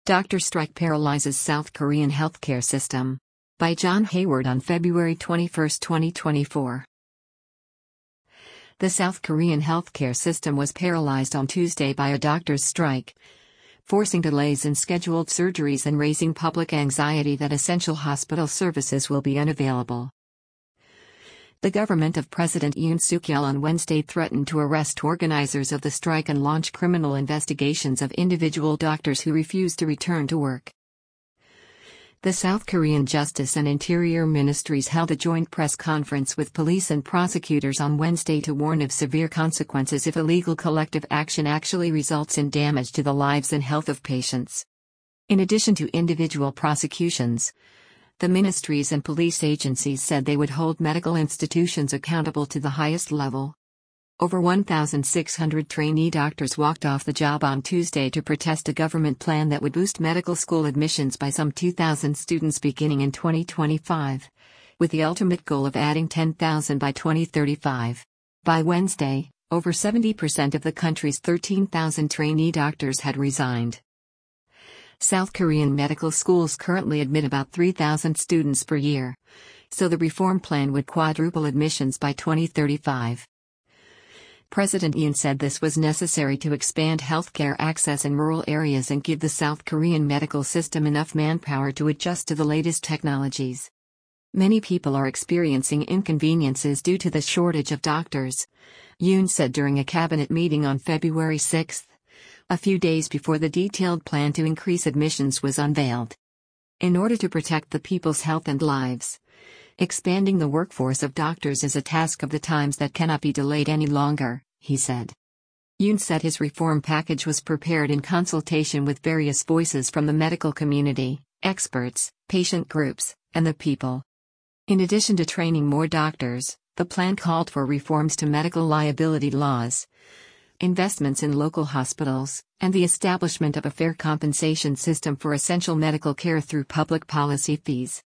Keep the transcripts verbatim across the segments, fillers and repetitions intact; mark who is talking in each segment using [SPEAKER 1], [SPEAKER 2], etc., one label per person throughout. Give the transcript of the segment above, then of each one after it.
[SPEAKER 1] Doctor Strike Paralyzes South Korean Healthcare System. By John Hayward on February twenty-first, twenty twenty-four. The South Korean healthcare system was paralyzed on Tuesday by a doctor's strike, forcing delays in scheduled surgeries and raising public anxiety that essential hospital services will be unavailable. The government of President Yoon Suk-yeol on Wednesday threatened to arrest organizers of the strike and launch criminal investigations of individual doctors who refused to return to work. The South Korean Justice and Interior Ministries held a joint press conference with police and prosecutors on Wednesday to warn of severe consequences if illegal collective action actually results in damage to the lives and health of patients. In addition to individual prosecutions, the ministries and police agencies said they would hold medical institutions accountable to the highest level. Over one thousand six hundred trainee doctors walked off the job on Tuesday to protest a government plan that would boost medical school admissions by some two thousand students beginning in twenty twenty-five, with the ultimate goal of adding ten thousand by twenty thirty-five. By Wednesday, over seventy percent of the country's thirteen thousand trainee doctors had resigned. South Korean medical schools currently admit about three thousand students per year, so the reform plan would quadruple admissions by twenty thirty-five. President Yoon said this was necessary to expand healthcare access in rural areas and give the South Korean medical system enough manpower to adjust to the latest technologies. Many people are experiencing inconveniences due to the shortage of doctors, Yoon said during a cabinet meeting on February sixth. A few days before the detailed plan to increase admissions was unveiled. In order to protect the people's health and lives, expanding the workforce of doctors is a task of the times that cannot be delayed any longer, he said. Yoon said his reform package was prepared in consultation with various voices from the medical community, experts, patient groups, and the people. In addition to training more doctors, the plan called for reforms to medical liability laws, investments in local hospitals, and the establishment of a fair compensation system for essential medical care through public policy fees.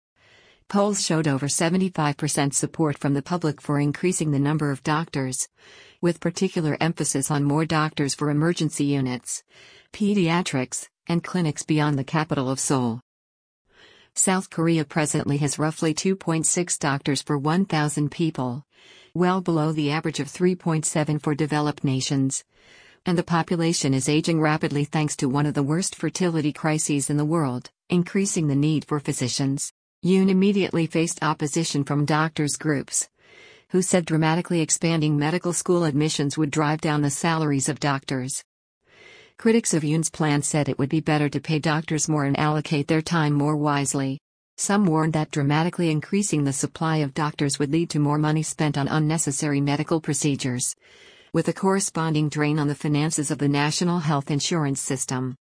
[SPEAKER 1] Polls showed over seventy-five percent support from the public for increasing the number of doctors, with particular emphasis on more doctors for emergency units, pediatrics, and clinics beyond the capital of Seoul. South Korea presently has roughly two point six doctors for one thousand people, well below the average of three point seven for developed nations. And the population is aging rapidly thanks to one of the worst fertility crises in the world, increasing the need for physicians. Yoon immediately faced opposition from doctors' groups, who said dramatically expanding medical school admissions would drive down the salaries of doctors. Critics of Yoon's plan said it would be better to pay doctors more and allocate their time more wisely. Some warned that dramatically increasing the supply of doctors would lead to more money spent on unnecessary medical procedures, with a corresponding drain on the finances of the national health insurance system.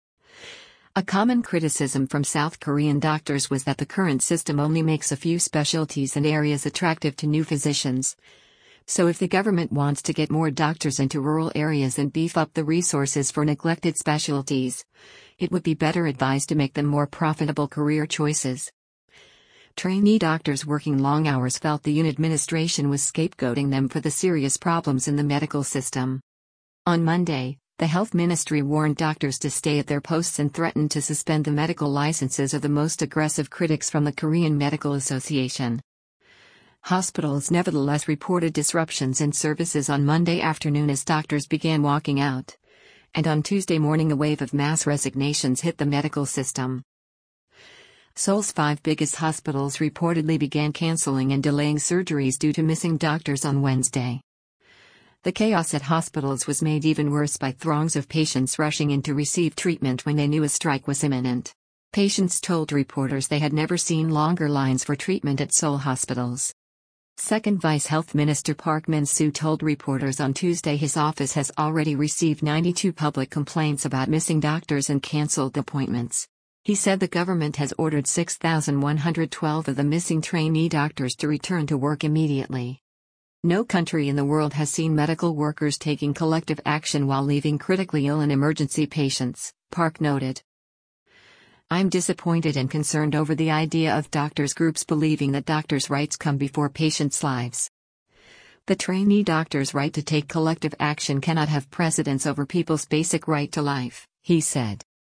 [SPEAKER 1] A common criticism from South Korean doctors was that the current system only makes a few specialties and areas attractive to new physicians. So if the government wants to get more doctors into rural areas and beef up the resources for neglected specialties, it would be better advised to make them more profitable career choices. Trainee doctors working long hours felt the Yoon administration was scapegoating them for the serious problems in the medical system. On Monday, the health ministry warned doctors to stay at their posts and threatened to suspend the medical licenses of the most aggressive critics from the Korean Medical Association. Hospitals nevertheless reported disruptions in services on Monday afternoon as doctors began walking out. And on Tuesday morning a wave of mass resignations hit the medical system. Seoul's five biggest hospitals reportedly began canceling and delaying surgeries due to missing doctors on Wednesday. The chaos at hospitals was made even worse by throngs of patients rushing in to receive treatment when they knew a strike was imminent. Patients told reporters they had never seen longer lines for treatment at Seoul hospitals. Second Vice Health Minister Park Min-soo told reporters on Tuesday his office has already received ninety-two public complaints about missing doctors and cancelled appointments. He said the government has ordered six thousand one hundred twelve of the missing trainee doctors to return to work immediately. No country in the world has seen medical workers taking collective action while leaving critically ill and emergency patients, Park noted. I'm disappointed and concerned over the idea of doctors' groups believing that doctors' rights come before patients' lives. The trainee doctor's right to take collective action cannot have precedence over people's basic right to life, he said.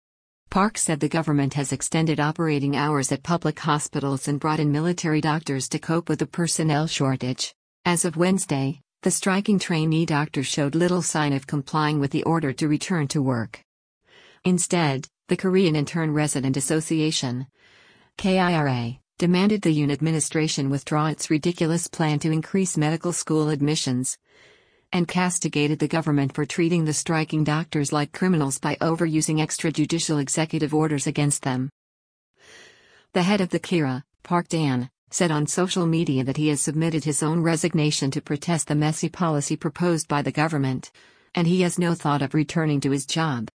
[SPEAKER 1] Park said the government has extended operating hours at public hospitals and brought in military doctors to cope with the personnel shortage. As of Wednesday, the striking trainee doctors showed little sign of complying with the order to return to work. Instead, the Korean Intern Resident Association, K I R A, demanded the U N administration withdraw its ridiculous plan to increase medical school admissions, and castigated the government for treating the striking doctors like criminals by overusing extrajudicial executive orders against them. The head of the K I R A, Park Dan, said on social media that he has submitted his own resignation to protest the messy policy proposed by the government, and he has no thought of returning to his job.